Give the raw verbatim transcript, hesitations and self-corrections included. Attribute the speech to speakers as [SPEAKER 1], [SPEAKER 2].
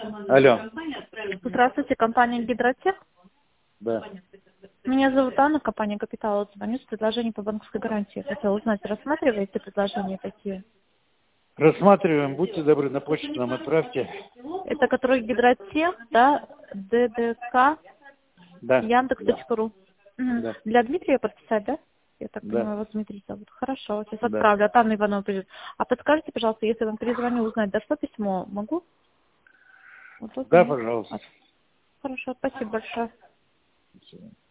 [SPEAKER 1] Алло.
[SPEAKER 2] Здравствуйте, компания Гидротех.
[SPEAKER 1] Да.
[SPEAKER 2] Меня зовут Анна, компания Капитал. Звоню с предложением по банковской гарантии. Хотела узнать, рассматриваете предложения такие?
[SPEAKER 1] Рассматриваем. Будьте добры, на почту нам отправьте.
[SPEAKER 2] Это который Гидротех, да, ДДК,
[SPEAKER 1] Да.
[SPEAKER 2] Яндекс
[SPEAKER 1] Да.
[SPEAKER 2] точка ру. Мгм.
[SPEAKER 1] Да.
[SPEAKER 2] Для Дмитрия подписать, да? Я так
[SPEAKER 1] Да.
[SPEAKER 2] понимаю, вас Дмитрий зовут. Хорошо, сейчас
[SPEAKER 1] Да.
[SPEAKER 2] отправлю, от Анны Ивановой придет. А подскажите, пожалуйста, если вам перезвоню узнать, да что письмо, могу? Вот
[SPEAKER 1] Да,
[SPEAKER 2] узнать.
[SPEAKER 1] пожалуйста.
[SPEAKER 2] Хорошо, спасибо большое.
[SPEAKER 1] До свидания.